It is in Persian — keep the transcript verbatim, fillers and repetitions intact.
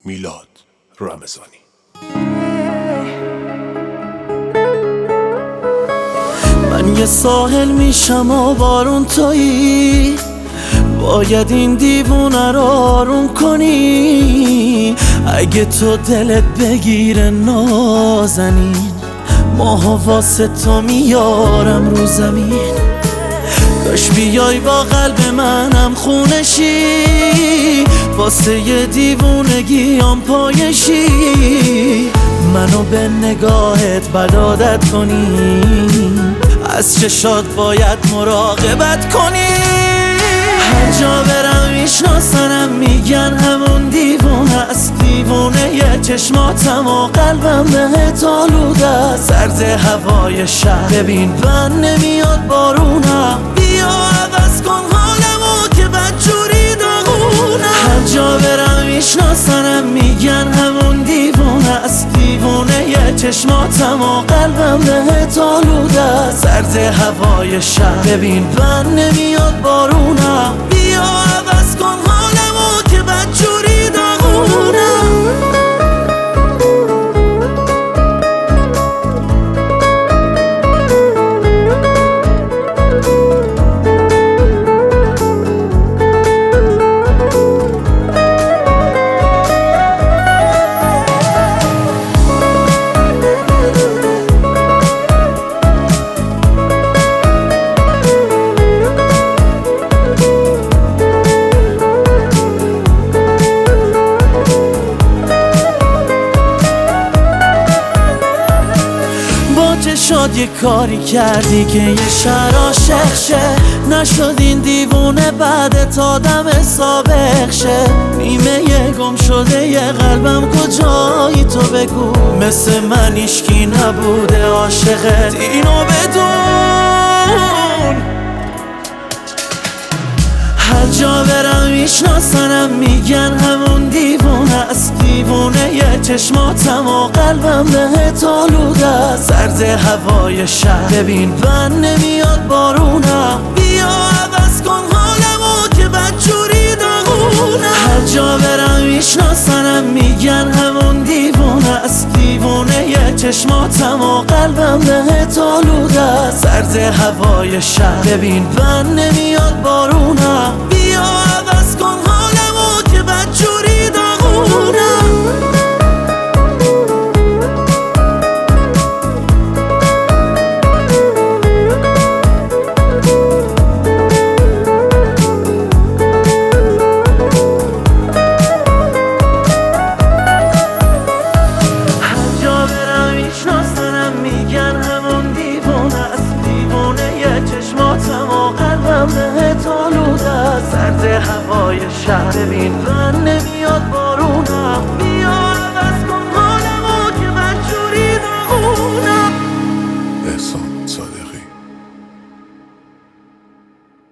میلاد رمضانی. من یه ساحل میشم و بارون تویی، باید این دیوونه رو آروم کنی. اگه تو دلت بگیره نازنین، ماها واسه تو میارم رو زمین. کاش بیای با قلب منم خونشی، واسه یه دیوونگیام پایشی. منو به نگاهت بد عادت کنی، از چشات باید مراقبت کنی. هر جا برم میشناسنم، میگن همون دیوونه است. دیوونه یه چشماتم و قلبم بهت آلوده است. سرد هوای شهر، ببین بند نمیاد بارونم. بیا عوض کن حالمو که بدجوری داغونه. هر جا برم میشناسنم، میگن همون دیوونه است. دیوونه یه چشماتم و قلبم بهت آلوده است. سرد هوای شهر، ببین بند نمیاد بارونم. بیا عوض کن حالمو که بدجوری داغونه. شد یه کاری کردی که یه شهر عاشق شه، نشد این دیوونه بعدت آدم سابق شه. نیمه یه گم شده یه قلبم کجایی تو بگو، مثل من ایشکی نبوده عاشقت، اینو بدون. هر جا برم میشناسنم، میگن همون دیوونه است. دیوونه یه چشماتم و قلبم بهت آلوده است. سرد هوای شهر، ببین بند نمیاد بارونم. بیا عوض کن حالمو که بدجوری داغونه. هر جا برم میشناسنم، میگن همون دیوونه است. دیوونه یه چشماتم و قلبم بهت آلوده است. سرد هوای شهر، ببین بند نمیاد بارونم. بیا عوض کن حالمو که بدجوری داغونه. میگن همون دیوونه است. دیوونه یه چشماتم و قلبم بهت آلوده است. سرد هوای شهر، ببین بند نمیاد بارونم.